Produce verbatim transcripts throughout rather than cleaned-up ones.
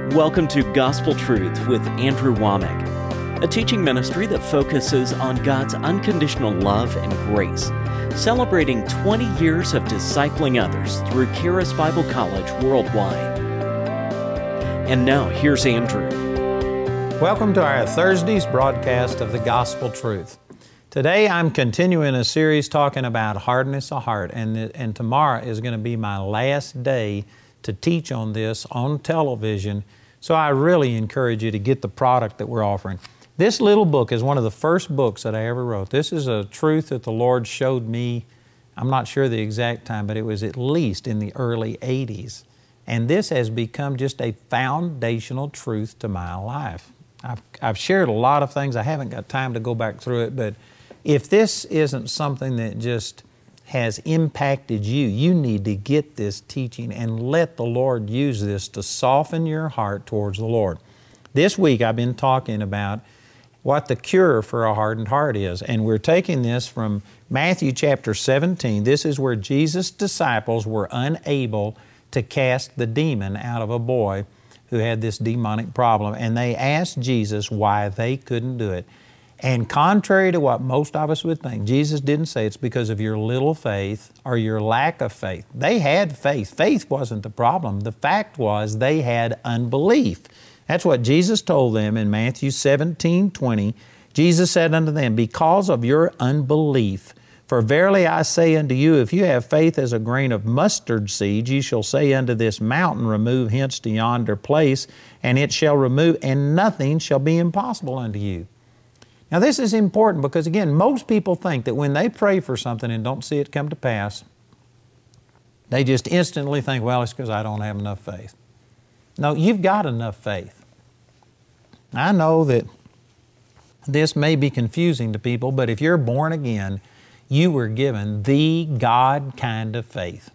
Welcome to Gospel Truth with Andrew Womack, a teaching ministry that focuses on God's unconditional love and grace, celebrating twenty years of discipling others through Charis Bible College worldwide. And now, here's Andrew. Welcome to our Thursday's broadcast of the Gospel Truth. Today I'm continuing a series talking about hardness of heart, and, and tomorrow is going to be my last day to teach on this on television. So I really encourage you to get the product that we're offering. This little book is one of the first books that I ever wrote. This is a truth that the Lord showed me, I'm not sure the exact time, but it was at least in the early eighties. And this has become just a foundational truth to my life. I've, I've shared a lot of things. I haven't got time to go back through it, but if this isn't something that just has impacted you, you need to get this teaching and let the Lord use this to soften your heart towards the Lord. This week I've been talking about what the cure for a hardened heart is, and we're taking this from Matthew chapter seventeen. This is where Jesus' disciples were unable to cast the demon out of a boy who had this demonic problem, and they asked Jesus why they couldn't do it. And contrary to what most of us would think, Jesus didn't say it's because of your little faith or your lack of faith. They had faith. Faith wasn't the problem. The fact was they had unbelief. That's what Jesus told them in Matthew seventeen twenty. Jesus said unto them, because of your unbelief, for verily I say unto you, if you have faith as a grain of mustard seed, ye shall say unto this mountain, remove hence to yonder place, and it shall remove, and nothing shall be impossible unto you. Now this is important because, again, most people think that when they pray for something and don't see it come to pass, they just instantly think, well, it's because I don't have enough faith. No, you've got enough faith. I know that this may be confusing to people, but if you're born again, you were given the God kind of faith.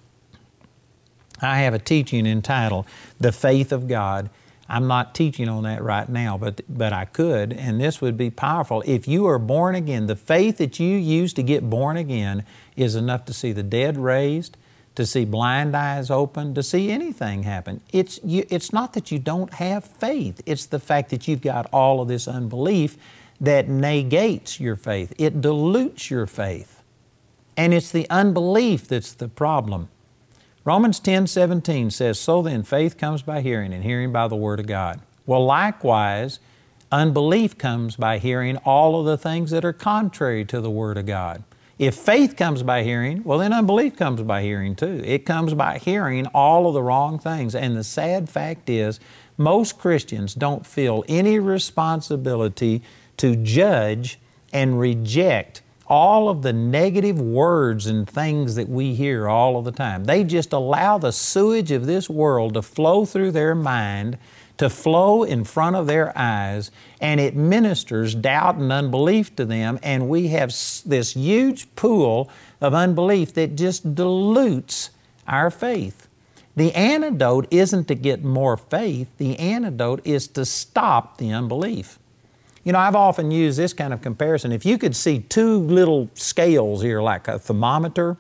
I have a teaching entitled, The Faith of God. I'm not teaching on that right now, but, but I could, and this would be powerful. If you are born again, the faith that you use to get born again is enough to see the dead raised, to see blind eyes open, to see anything happen. It's, you, it's not that you don't have faith. It's the fact that you've got all of this unbelief that negates your faith. It dilutes your faith. And it's the unbelief that's the problem. Romans ten seventeen says, so then faith comes by hearing, and hearing by the Word of God. Well, likewise, unbelief comes by hearing all of the things that are contrary to the Word of God. If faith comes by hearing, well, then unbelief comes by hearing too. It comes by hearing all of the wrong things. And the sad fact is, most Christians don't feel any responsibility to judge and reject all of the negative words and things that we hear all of the time. They just allow the sewage of this world to flow through their mind, to flow in front of their eyes, and it ministers doubt and unbelief to them, and we have this huge pool of unbelief that just dilutes our faith. The antidote isn't to get more faith. The antidote is to stop the unbelief. You know, I've often used this kind of comparison. If you could see two little scales here, like a thermometer,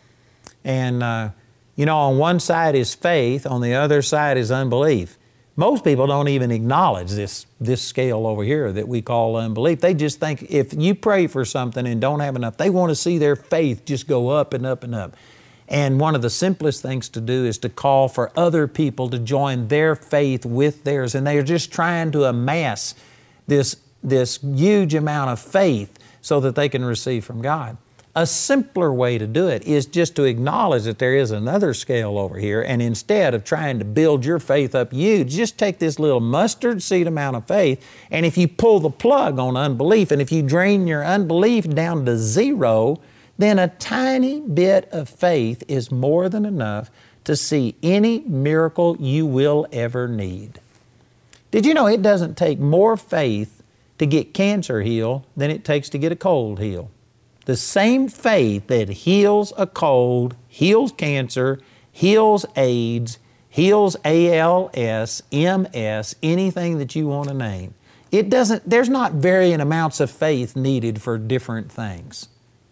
and, uh, you know, on one side is faith, on the other side is unbelief. Most people don't even acknowledge this, this scale over here that we call unbelief. They just think if you pray for something and don't have enough, they want to see their faith just go up and up and up. And one of the simplest things to do is to call for other people to join their faith with theirs. And they are just trying to amass this this huge amount of faith so that they can receive from God. A simpler way to do it is just to acknowledge that there is another scale over here, and instead of trying to build your faith up huge, just take this little mustard seed amount of faith, and if you pull the plug on unbelief, and if you drain your unbelief down to zero, then a tiny bit of faith is more than enough to see any miracle you will ever need. Did you know it doesn't take more faith to get cancer healed than it takes to get a cold healed? The same faith that heals a cold, heals cancer, heals AIDS, heals A L S, M S, anything that you want to name. It doesn't, there's not varying amounts of faith needed for different things.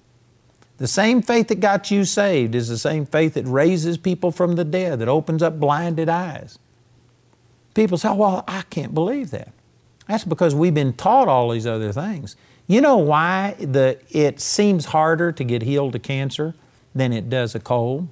The same faith that got you saved is the same faith that raises people from the dead, that opens up blinded eyes. people say, oh, well, I can't believe that. That's because we've been taught all these other things. You know why the, it seems harder to get healed of cancer than it does a cold?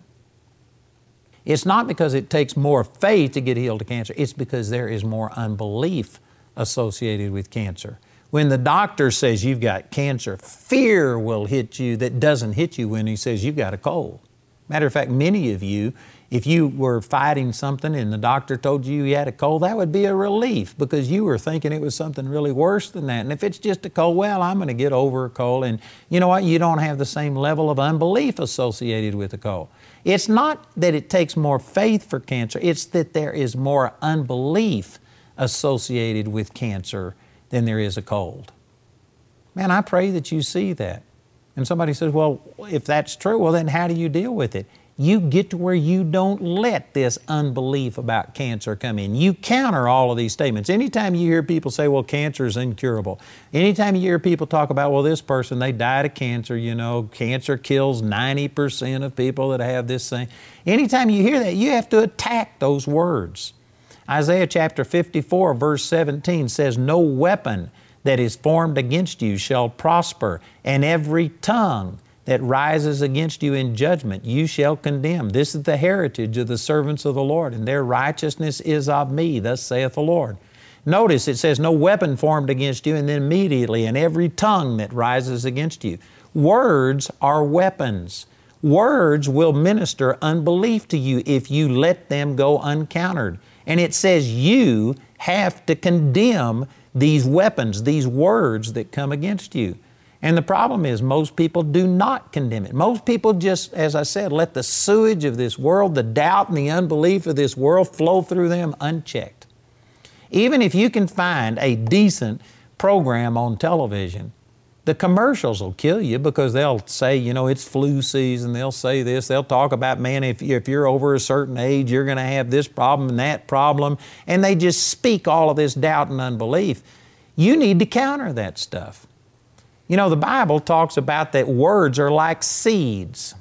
It's not because it takes more faith to get healed of cancer. It's because there is more unbelief associated with cancer. When the doctor says you've got cancer, fear will hit you that doesn't hit you when he says you've got a cold. Matter of fact, many of you, if you were fighting something and the doctor told you you had a cold, that would be a relief because you were thinking it was something really worse than that. And if it's just a cold, well, I'm going to get over a cold. And you know what? You don't have the same level of unbelief associated with a cold. It's not that it takes more faith for cancer. It's that there is more unbelief associated with cancer than there is a cold. Man, I pray that you see that. And somebody says, well, if that's true, well, then how do you deal with it? You get to where you don't let this unbelief about cancer come in. You counter all of these statements. Anytime you hear people say, well, cancer is incurable. Anytime you hear people talk about, well, this person, they died of cancer, you know, cancer kills ninety percent of people that have this thing. Anytime you hear that, you have to attack those words. Isaiah chapter fifty-four, verse seventeen says, no weapon that is formed against you shall prosper, and every tongue that rises against you in judgment you shall condemn. This is the heritage of the servants of the Lord, and their righteousness is of me, thus saith the Lord. Notice it says, no weapon formed against you, and then immediately, and every tongue that rises against you. Words are weapons. Words will minister unbelief to you if you let them go uncountered. And it says you have to condemn these weapons, these words that come against you. And the problem is most people do not condemn it. Most people just, as I said, let the sewage of this world, the doubt and the unbelief of this world flow through them unchecked. Even if you can find a decent program on television, the commercials will kill you because they'll say, you know, it's flu season. They'll say this. They'll talk about, man, if, if you're over a certain age, you're going to have this problem and that problem. And they just speak all of this doubt and unbelief. You need to counter that stuff. You know, the Bible talks about that words are like seeds.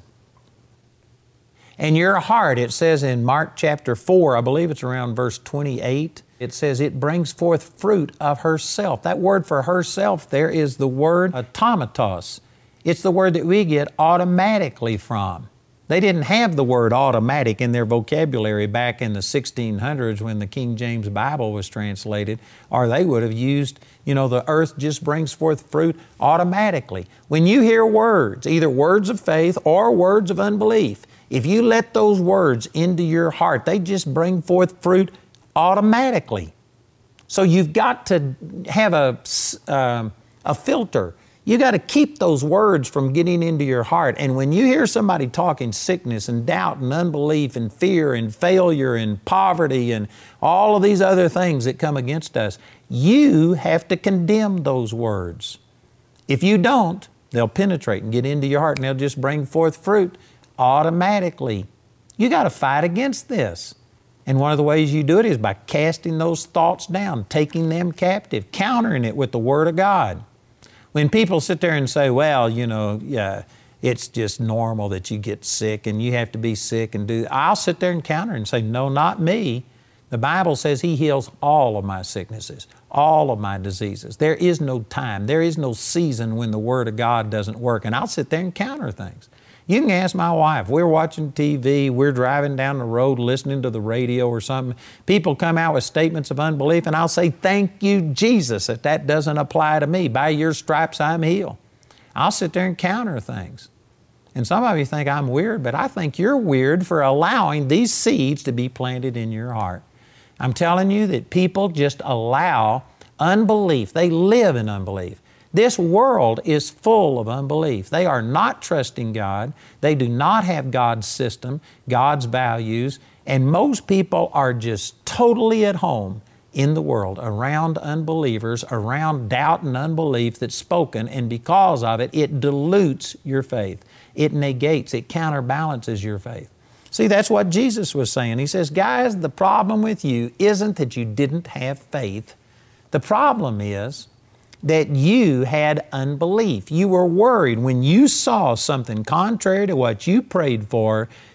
And your heart, it says in Mark chapter four, I believe it's around verse twenty-eight, it says it brings forth fruit of herself. That word for herself there is the word automatos. It's the word that we get automatically from. They didn't have the word automatic in their vocabulary back in the sixteen hundreds when the King James Bible was translated, or they would have used, you know, the earth just brings forth fruit automatically. When you hear words, either words of faith or words of unbelief, if you let those words into your heart, they just bring forth fruit automatically. So you've got to have a, uh, a filter. You got to keep those words from getting into your heart. And when you hear somebody talking sickness and doubt and unbelief and fear and failure and poverty and all of these other things that come against us, you have to condemn those words. If you don't, they'll penetrate and get into your heart and they'll just bring forth fruit automatically. You got to fight against this. And one of the ways you do it is by casting those thoughts down, taking them captive, countering it with the Word of God. When people sit there and say, well, you know, yeah, it's just normal that you get sick and you have to be sick and do, I'll sit there and counter and say, no, not me. The Bible says He heals all of my sicknesses, all of my diseases. There is no time, there is no season when the Word of God doesn't work. And I'll sit there and counter things. You can ask my wife. We're watching T V, we're driving down the road listening to the radio or something. People come out with statements of unbelief and I'll say, thank you, Jesus, that that doesn't apply to me. By your stripes I'm healed. I'll sit there and counter things. And some of you think I'm weird, but I think you're weird for allowing these seeds to be planted in your heart. I'm telling you that people just allow unbelief. They live in unbelief. This world is full of unbelief. They are not trusting God. They do not have God's system, God's values, and most people are just totally at home in the world, around unbelievers, around doubt and unbelief that's spoken, and because of it, it dilutes your faith. It negates, it counterbalances your faith. See, that's what Jesus was saying. He says, guys, the problem with you isn't that you didn't have faith. The problem is that you had unbelief. You were worried. When you saw something contrary to what you prayed for,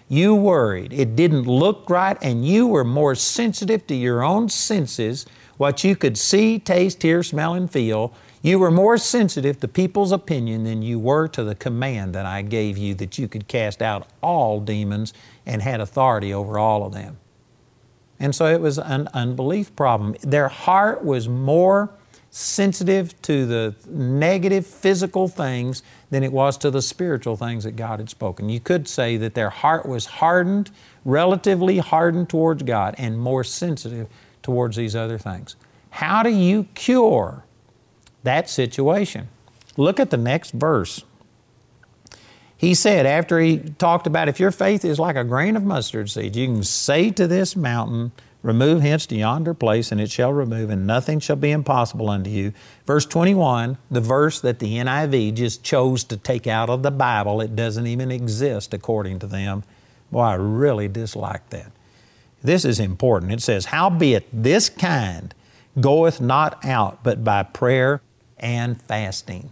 you worried, it didn't look right, and you were more sensitive to your own senses, what you could see, taste, hear, smell, and feel, you were more sensitive to people's opinion than you were to the command that I gave you that you could cast out all demons and had authority over all of them. And so it was an unbelief problem. Their heart was more sensitive to the negative physical things than it was to the spiritual things that God had spoken. You could say that their heart was hardened, relatively hardened towards God, and more sensitive towards these other things. How do you cure that situation? Look at the next verse. He said, after he talked about if your faith is like a grain of mustard seed, you can say to this mountain, remove hence to yonder place, and it shall remove, and nothing shall be impossible unto you. Verse twenty-one, the verse that the N I V just chose to take out of the Bible, it doesn't even exist according to them. Boy, I really dislike that. This is important. It says, howbeit this kind goeth not out but by prayer and fasting.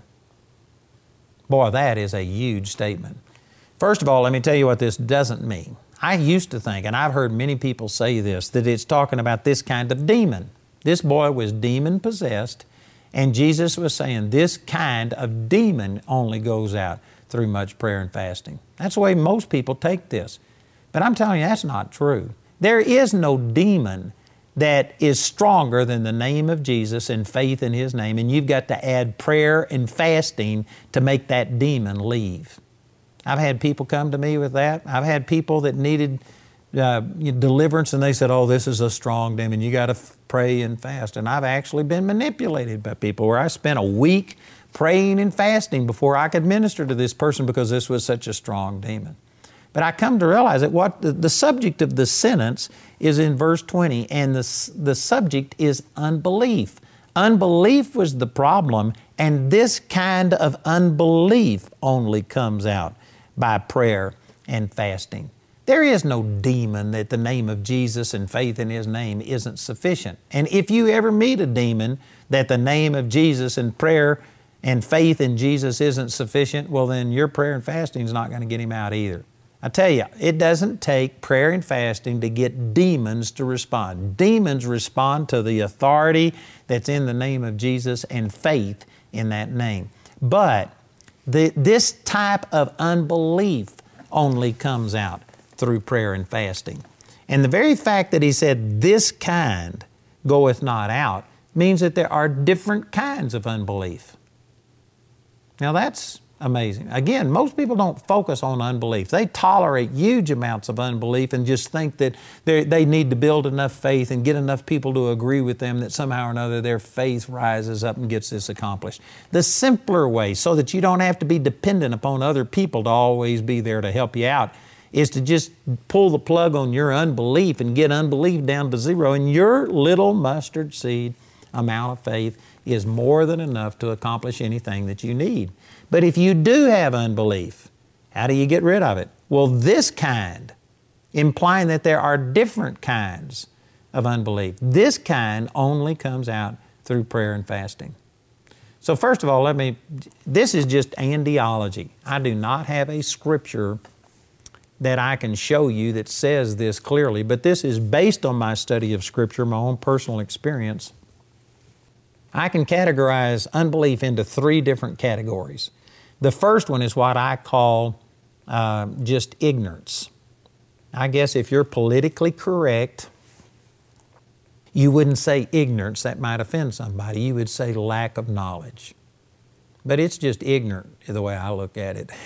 Boy, that is a huge statement. First of all, let me tell you what this doesn't mean. I used to think, and I've heard many people say this, that it's talking about this kind of demon. This boy was demon-possessed, and Jesus was saying this kind of demon only goes out through much prayer and fasting. That's the way most people take this. But I'm telling you, that's not true. There is no demon that is stronger than the name of Jesus and faith in His name, and you've got to add prayer and fasting to make that demon leave. I've had people come to me with that. I've had people that needed uh, deliverance, and they said, oh, this is a strong demon. You got to f- pray and fast. And I've actually been manipulated by people where I spent a week praying and fasting before I could minister to this person because this was such a strong demon. But I come to realize that what the, the subject of the sentence is in verse twenty, and the, the subject is unbelief. Unbelief was the problem, and this kind of unbelief only comes out by prayer and fasting. There is no demon that the name of Jesus and faith in His name isn't sufficient. And if you ever meet a demon that the name of Jesus and prayer and faith in Jesus isn't sufficient, well then your prayer and fasting is not going to get him out either. I tell you, it doesn't take prayer and fasting to get demons to respond. Demons respond to the authority that's in the name of Jesus and faith in that name. But the, this type of unbelief only comes out through prayer and fasting. And the very fact that He said, this kind goeth not out, means that there are different kinds of unbelief. Now that's amazing. Again, most people don't focus on unbelief. They tolerate huge amounts of unbelief and just think that they need to build enough faith and get enough people to agree with them that somehow or another their faith rises up and gets this accomplished. The simpler way, so that you don't have to be dependent upon other people to always be there to help you out, is to just pull the plug on your unbelief and get unbelief down to zero, and your little mustard seed amount of faith is more than enough to accomplish anything that you need. But if you do have unbelief, how do you get rid of it? Well, this kind, implying that there are different kinds of unbelief, this kind only comes out through prayer and fasting. So first of all, let me, this is just andiology. I do not have a scripture that I can show you that says this clearly, but this is based on my study of Scripture, my own personal experience. I can categorize unbelief into three different categories. The first one is what I call uh, just ignorance. I guess if you're politically correct, you wouldn't say ignorance. That might offend somebody. You would say lack of knowledge. But it's just ignorant the way I look at it.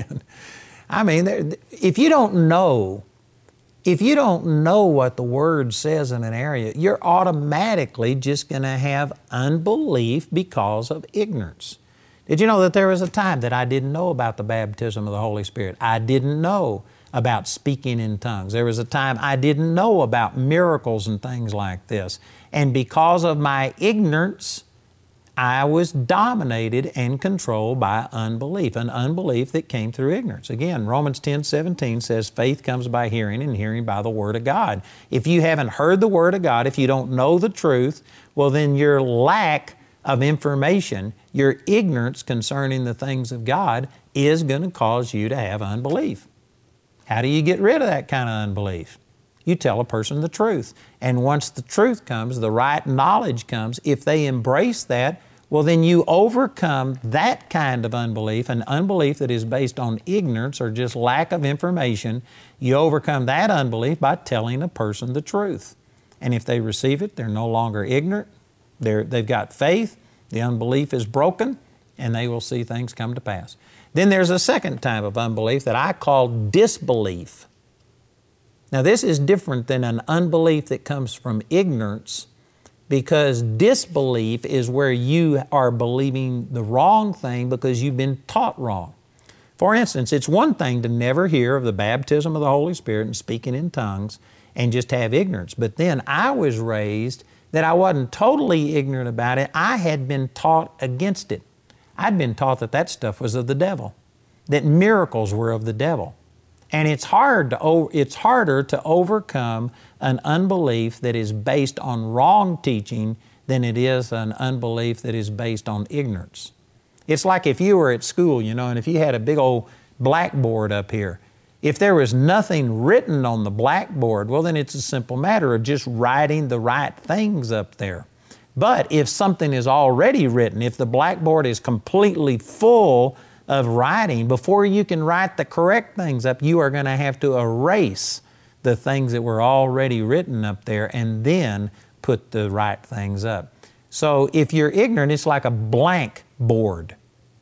I mean, if you don't know, if you don't know what the Word says in an area, you're automatically just going to have unbelief because of ignorance. Did you know that there was a time that I didn't know about the baptism of the Holy Spirit? I didn't know about speaking in tongues. There was a time I didn't know about miracles and things like this. And because of my ignorance, I was dominated and controlled by unbelief, an unbelief that came through ignorance. Again, Romans ten seventeen says, faith comes by hearing, and hearing by the Word of God. If you haven't heard the Word of God, if you don't know the truth, well then your lack of information, your ignorance concerning the things of God is going to cause you to have unbelief. How do you get rid of that kind of unbelief? You tell a person the truth. And once the truth comes, the right knowledge comes, if they embrace that, well, then you overcome that kind of unbelief, an unbelief that is based on ignorance or just lack of information. You overcome that unbelief by telling a person the truth. And if they receive it, they're no longer ignorant. They're, they've got faith. The unbelief is broken, and they will see things come to pass. Then there's a second type of unbelief that I call disbelief. Now, this is different than an unbelief that comes from ignorance, because disbelief is where you are believing the wrong thing because you've been taught wrong. For instance, it's one thing to never hear of the baptism of the Holy Spirit and speaking in tongues and just have ignorance. But then I was raised that I wasn't totally ignorant about it. I had been taught against it. I'd been taught that that stuff was of the devil, that miracles were of the devil. And it's hard to it's harder to overcome an unbelief that is based on wrong teaching than it is an unbelief that is based on ignorance. It's like if you were at school, you know, and if you had a big old blackboard up here, if there was nothing written on the blackboard, well, then it's a simple matter of just writing the right things up there. But if something is already written, if the blackboard is completely full of writing, before you can write the correct things up, you are going to have to erase the things that were already written up there and then put the right things up. So if you're ignorant, it's like a blank board,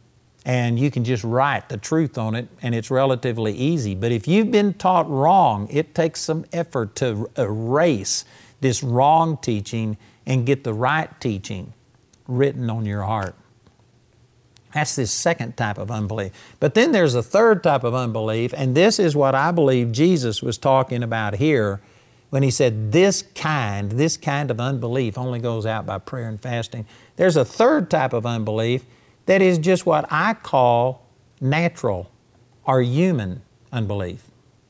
and you can just write the truth on it, and it's relatively easy. But if you've been taught wrong, it takes some effort to erase this wrong teaching and get the right teaching written on your heart. That's this second type of unbelief. But then there's a third type of unbelief, and this is what I believe Jesus was talking about here when He said this kind, this kind of unbelief only goes out by prayer and fasting. There's a third type of unbelief that is just what I call natural or human unbelief.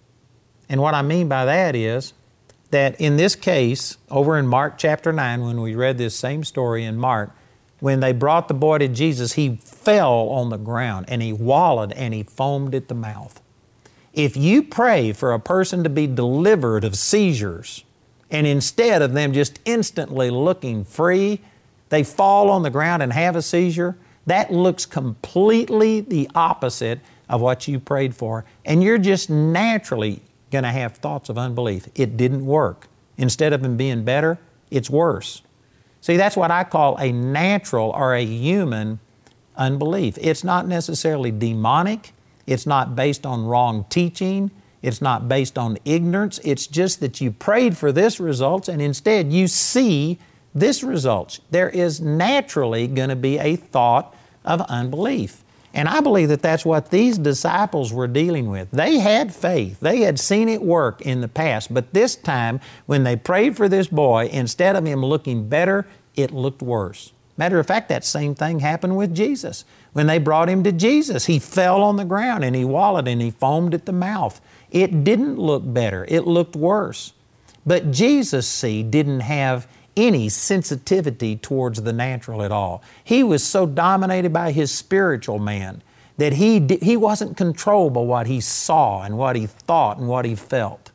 And what I mean by that is that in this case, over in Mark chapter nine, when we read this same story in Mark, when they brought the boy to Jesus, he fell on the ground and he wallowed and he foamed at the mouth. If you pray for a person to be delivered of seizures, and instead of them just instantly looking free, they fall on the ground and have a seizure, that looks completely the opposite of what you prayed for. And you're just naturally going to have thoughts of unbelief. It didn't work. Instead of them being better, it's worse. See, that's what I call a natural or a human unbelief. It's not necessarily demonic. It's not based on wrong teaching. It's not based on ignorance. It's just that you prayed for this result and instead you see this result. There is naturally going to be a thought of unbelief. And I believe that that's what these disciples were dealing with. They had faith. They had seen it work in the past. But this time, when they prayed for this boy, instead of him looking better, it looked worse. Matter of fact, that same thing happened with Jesus. When they brought him to Jesus, he fell on the ground and he wallowed and he foamed at the mouth. It didn't look better. It looked worse. But Jesus, see, didn't have any sensitivity towards the natural at all. He was so dominated by his spiritual man that he, di- he wasn't controlled by what he saw and what he thought and what he felt.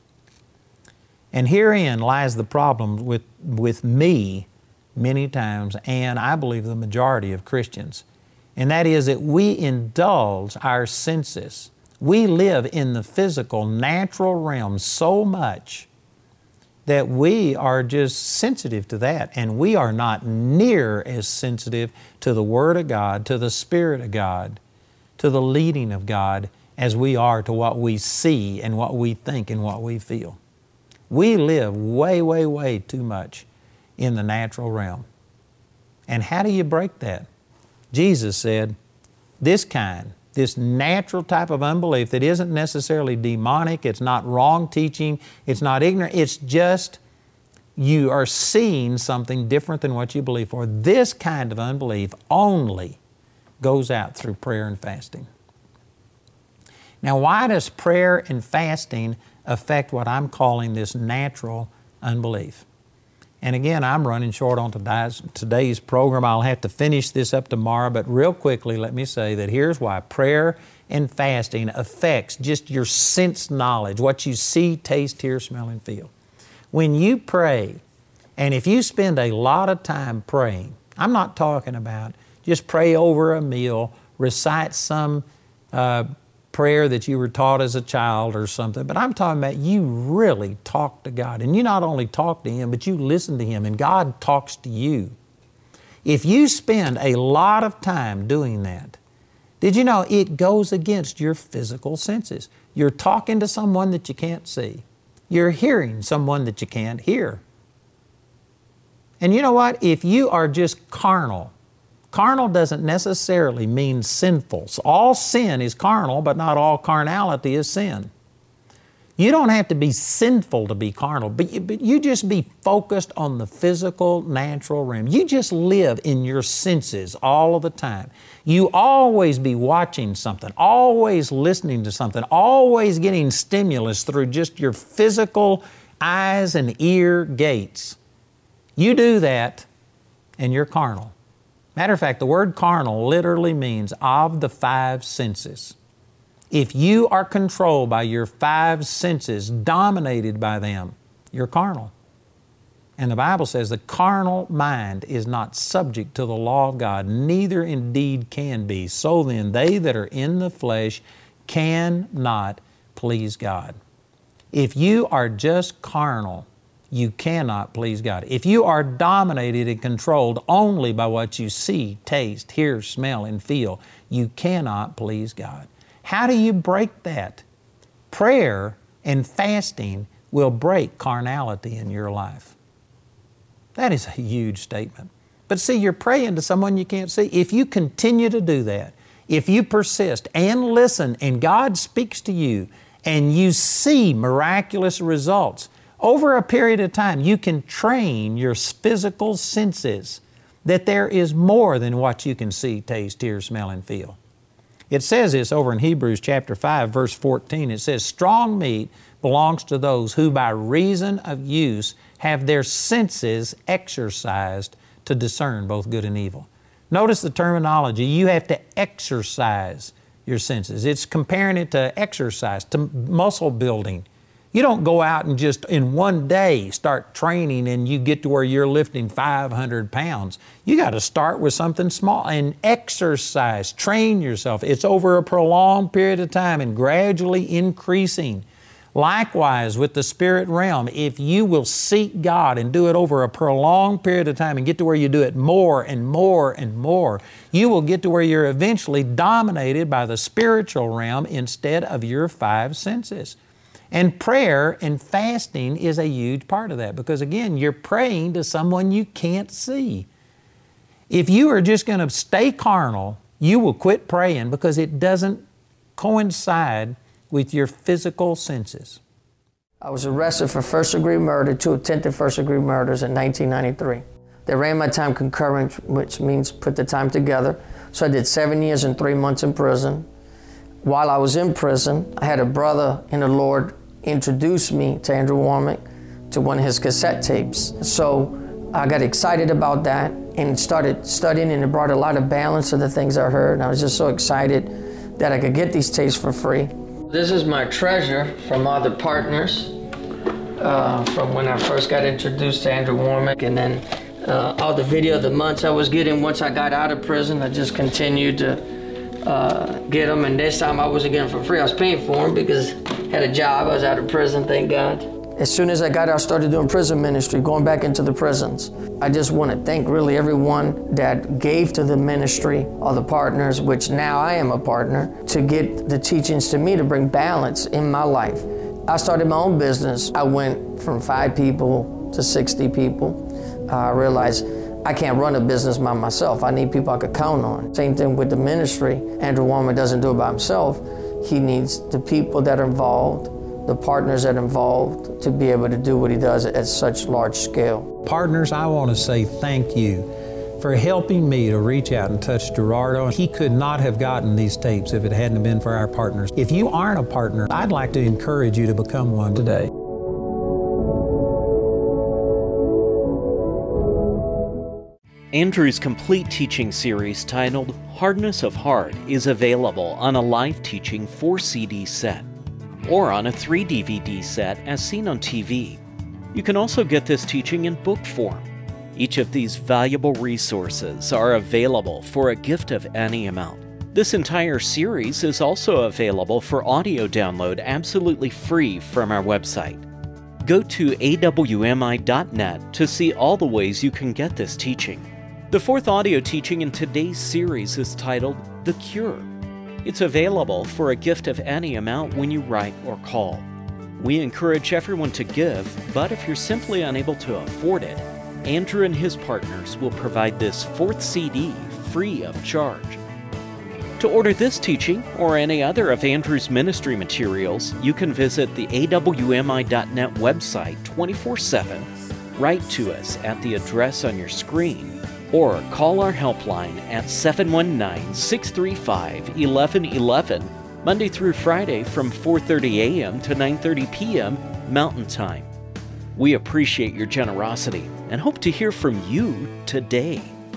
And herein lies the problem with, with me many times, and I believe the majority of Christians. And that is that we indulge our senses. We live in the physical, natural realm so much that we are just sensitive to that, and we are not near as sensitive to the Word of God, to the Spirit of God, to the leading of God, as we are to what we see and what we think and what we feel. We live way, way, way too much in the natural realm. And how do you break that? Jesus said, this kind, this natural type of unbelief that isn't necessarily demonic, it's not wrong teaching, it's not ignorant, it's just you are seeing something different than what you believe for. This kind of unbelief only goes out through prayer and fasting. Now, why does prayer and fasting affect what I'm calling this natural unbelief? And again, I'm running short on today's, today's program. I'll have to finish this up tomorrow, but real quickly, let me say that here's why prayer and fasting affects just your sense knowledge, what you see, taste, hear, smell, and feel. When you pray, and if you spend a lot of time praying, I'm not talking about just pray over a meal, recite some uh, prayer that you were taught as a child or something, but I'm talking about you really talk to God. And you not only talk to Him, but you listen to Him, and God talks to you. If you spend a lot of time doing that, did you know it goes against your physical senses? You're talking to someone that you can't see. You're hearing someone that you can't hear. And you know what? If you are just carnal, carnal doesn't necessarily mean sinful. So all sin is carnal, but not all carnality is sin. You don't have to be sinful to be carnal, but you, but you just be focused on the physical, natural realm. You just live in your senses all of the time. You always be watching something, always listening to something, always getting stimulus through just your physical eyes and ear gates. You do that, and you're carnal. Matter of fact, the word carnal literally means of the five senses. If you are controlled by your five senses, dominated by them, you're carnal. And the Bible says the carnal mind is not subject to the law of God, neither indeed can be. So then, they that are in the flesh cannot please God. If you are just carnal, you cannot please God. If you are dominated and controlled only by what you see, taste, hear, smell, and feel, you cannot please God. How do you break that? Prayer and fasting will break carnality in your life. That is a huge statement. But see, you're praying to someone you can't see. If you continue to do that, if you persist and listen, and God speaks to you, and you see miraculous results, over a period of time, you can train your physical senses that there is more than what you can see, taste, hear, smell, and feel. It says this over in Hebrews chapter five, verse fourteen. It says, strong meat belongs to those who by reason of use have their senses exercised to discern both good and evil. Notice the terminology. You have to exercise your senses. It's comparing it to exercise, to muscle building. You don't go out and just in one day start training and you get to where you're lifting five hundred pounds. You got to start with something small and exercise, train yourself. It's over a prolonged period of time and gradually increasing. Likewise, with the spirit realm, if you will seek God and do it over a prolonged period of time and get to where you do it more and more and more, you will get to where you're eventually dominated by the spiritual realm instead of your five senses. And prayer and fasting is a huge part of that because, again, you're praying to someone you can't see. If you are just going to stay carnal, you will quit praying because it doesn't coincide with your physical senses. I was arrested for first-degree murder, two attempted first-degree murders in nineteen ninety-three. They ran my time concurrent, which means put the time together. So I did seven years and three months in prison. While I was in prison, I had a brother in the Lord introduce me to Andrew Wommack to one of his cassette tapes. So I got excited about that and started studying, and it brought a lot of balance to the things I heard. And I was just so excited that I could get these tapes for free. This is my treasure from other partners, uh, from when I first got introduced to Andrew Wommack, and then uh, all the video, the months I was getting once I got out of prison, I just continued to uh, get them, and this time I wasn't getting them for free. I was paying for them because I had a job. I was out of prison, thank God. As soon as I got out, I started doing prison ministry, going back into the prisons. I just want to thank really everyone that gave to the ministry, all the partners, which now I am a partner, to get the teachings to me to bring balance in my life. I started my own business. I went from five people to sixty people. Uh, I realized I can't run a business by myself. I need people I could count on. Same thing with the ministry. Andrew Wommack doesn't do it by himself. He needs the people that are involved, the partners that are involved, to be able to do what he does at such large scale. Partners, I want to say thank you for helping me to reach out and touch Gerardo. He could not have gotten these tapes if it hadn't been for our partners. If you aren't a partner, I'd like to encourage you to become one today. Andrew's complete teaching series titled Hardness of Heart is available on a live teaching four C D set or on a three D V D set as seen on T V. You can also get this teaching in book form. Each of these valuable resources are available for a gift of any amount. This entire series is also available for audio download absolutely free from our website. Go to A W M I dot net to see all the ways you can get this teaching. The fourth audio teaching in today's series is titled The Cure. It's available for a gift of any amount when you write or call. We encourage everyone to give, but if you're simply unable to afford it, Andrew and his partners will provide this fourth C D free of charge. To order this teaching or any other of Andrew's ministry materials, you can visit the A W M I dot net website twenty-four seven, write to us at the address on your screen, or call our helpline at seven one nine, six three five, one one one one, Monday through Friday from four thirty a.m. to nine thirty p.m. Mountain Time. We appreciate your generosity and hope to hear from you today.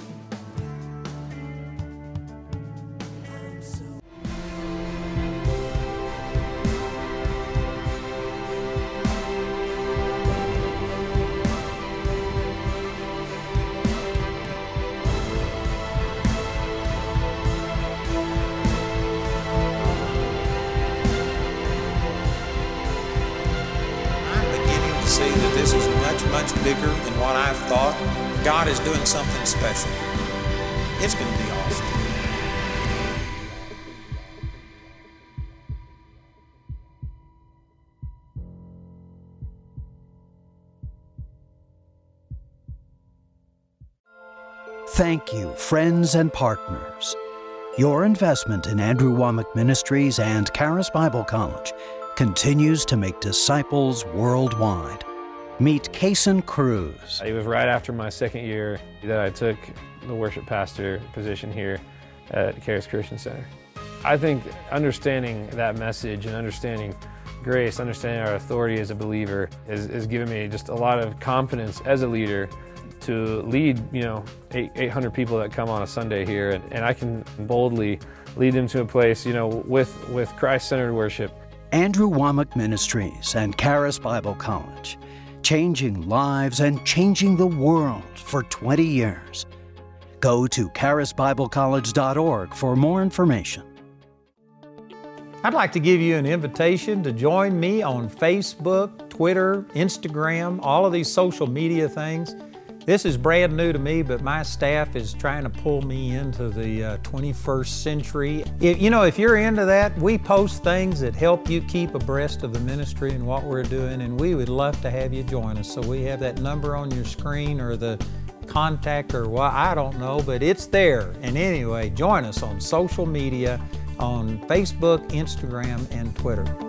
See that this is much, much bigger than what I've thought. God is doing something special. It's going to be awesome. Thank you, friends and partners. Your investment in Andrew Wommack Ministries and Charis Bible College continues to make disciples worldwide. Meet Kason Cruz. It was right after my second year that I took the worship pastor position here at Charis Christian Center. I think understanding that message and understanding grace, understanding our authority as a believer is, is given me just a lot of confidence as a leader to lead, you know, eight, 800 people that come on a Sunday here, and, and I can boldly lead them to a place, you know, with, with Christ-centered worship. Andrew Wommack Ministries and Charis Bible College, changing lives and changing the world for twenty years. Go to charis bible college dot org for more information. I'd like to give you an invitation to join me on Facebook, Twitter, Instagram, all of these social media things. This is brand new to me, but my staff is trying to pull me into the uh, twenty-first century. If, you know, if you're into that, we post things that help you keep abreast of the ministry and what we're doing, and we would love to have you join us. So we have that number on your screen or the contact or what, I don't know, but it's there. And anyway, join us on social media, on Facebook, Instagram, and Twitter.